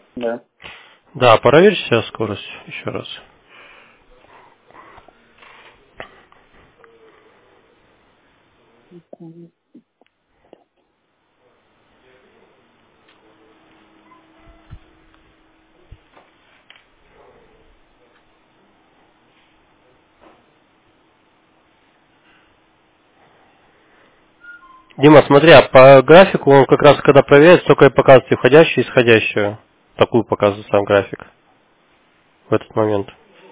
Да. Да, проверьте сейчас скорость еще раз. Дима, смотри, а по графику он как раз когда проверяет, только и показывает и входящую, и исходящую. Такую показывает сам график в этот момент.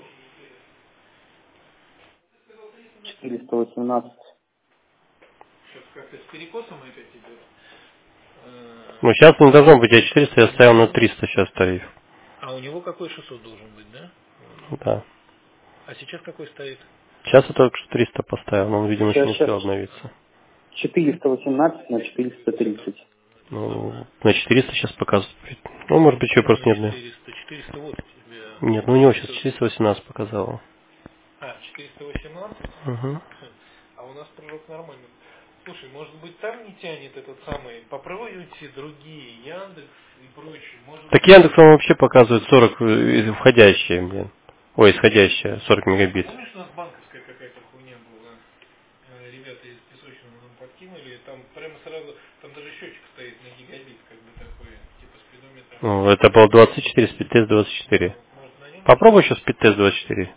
418. Сейчас как-то с перекосом опять идет. Ну, сейчас не должно быть, я 400, я ставил на 300 сейчас тариф. А у него какой 600 должен быть, да? Да. А сейчас какой стоит? Сейчас я только что 300 поставил, но он, видимо, еще не Сейчас успел обновиться. 418 на 430. Ну, на 400 сейчас показывает. Ну, может быть, еще Почему просто на нет. 400? 400 вот у тебя. Нет, ну у него сейчас 400... 418 показало. А, 418? Угу. А у нас пророк нормальный. Слушай, может быть там не тянет этот самый. Попробуйте другие, Яндекс и прочее. Может Так быть. Яндекс вам вообще показывает 40 входящие, блин. Ой, исходящие, 40 мегабит. Помнишь, у нас банковская какая-то хуйня была? Ребята из песочного нам подкинули. Там прямо сразу, там даже счетчик стоит на гигабит, как бы такой, типа спидометр. Ну, это был 24, спидтест 24. Может на нем Попробуй попробовать? еще спидтест 24.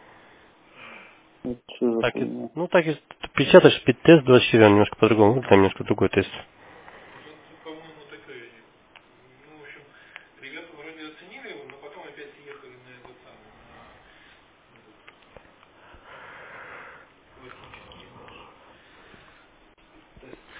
Ну, что за Так, хуйня? ну так и печатаешь спидтест 24, он немножко по-другому, там немножко другой тест. Тут, по-моему, такая. Ну, в общем, ребята вроде оценили его, но потом опять съехали на этот самый, на классический наш тест.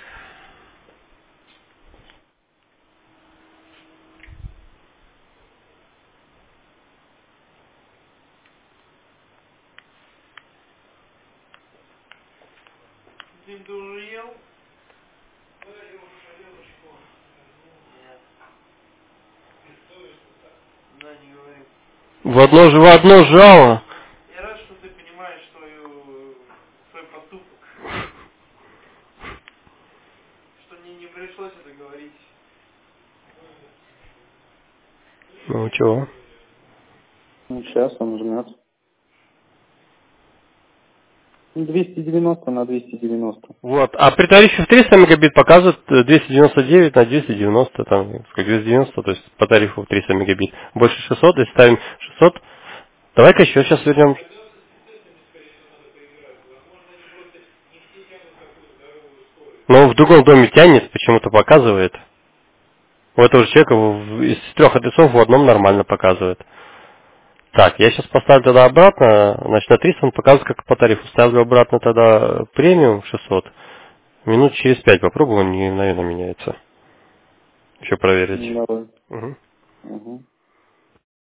Дим, ты уже ел? Да, я уже тарелочку. Нет. Бессовестно так. Да, не говори. В одно жало. Я рад, что ты понимаешь свой поступок. Что мне не пришлось это говорить. Ну, чего? Ну, сейчас он жмет. 290 на 290. Вот. А при тарифе в 300 мегабит показывает 299 на 290, там, как 290, то есть по тарифу в 300 мегабит. Больше 600, если ставим 600. Давай-ка еще сейчас вернем. Но в другом доме тянет, почему-то показывает. У этого же человека из 3 адресов в одном нормально показывает. Так, я сейчас поставлю тогда обратно, значит на 300 он показывает как по тарифу. Ставлю обратно тогда премиум 600. Минут через 5 попробую, он не, наверное, меняется. Еще проверить. Давай. Угу. Угу.